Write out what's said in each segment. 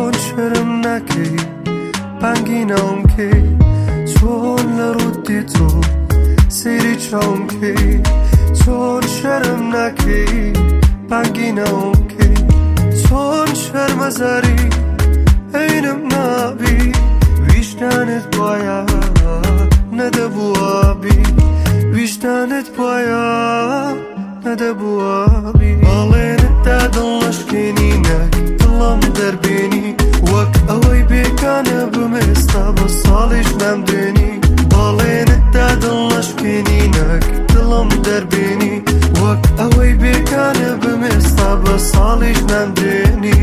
چۆن شەرم ناکەی بانگی ناوم کەی چۆن لە ڕوود دێتۆ سەیری چاوم کەی چۆن شەرم ناکەی بانگی ناوم کەی چۆن شەرمەزاری عینم نابی ویژدانت وایە نەدەبووابی ویژدانت وایە نەدەبووابی باڵێنتدا دڵ نەشکێنینەک دڵم دەربێنی وەک ئەوەی بێکانە بمێستا بە ساڵیش نامدێنی باڵێنتدا دڵ نەشکێنینەک دڵم دەربێنی وەک ئەوەی بێکانە بمێستا بە ساڵیش نامدێنی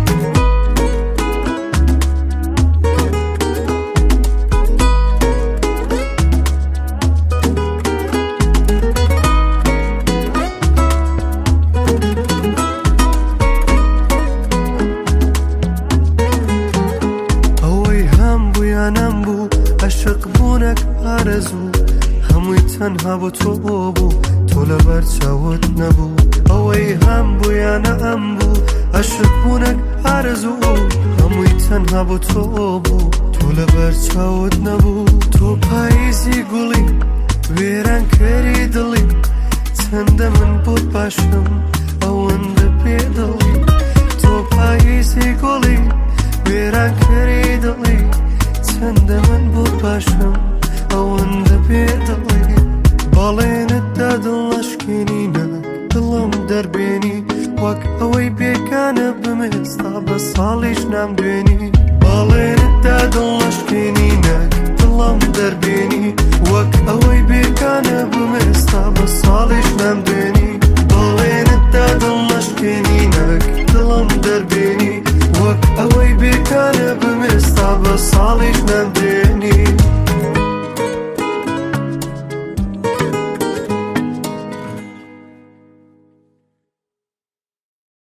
عاشق بوونەك ئارەزوو هەمووی تەنها بۆ تۆ بوو تۆ لەبەر چاوت نەبوو ئەوەی هەم بوویانە ئەم بوو عاشق بوونەك ئارەزوو هەمووی تەنها بۆ تۆ بوو تۆ لەبەر چاوت نەبوو تۆ پاییزی گوڵی وێرانکەری دڵی چەندە من بۆت باشم ئەوەندە پێدڵی تۆ پاییزی گوڵی وێرانکەری دڵی چەندە من بۆ باشم ئەوەندە پێدڵی باڵێنتدا دڵ نەشکێنینە دڵم دەربێنی وەک ئەوەی بێکانە بمێستا بە ساڵیش نامدوێنی باڵێنتدا دڵ نەشکێنینە دڵم دەربێنی وەک ئەوەی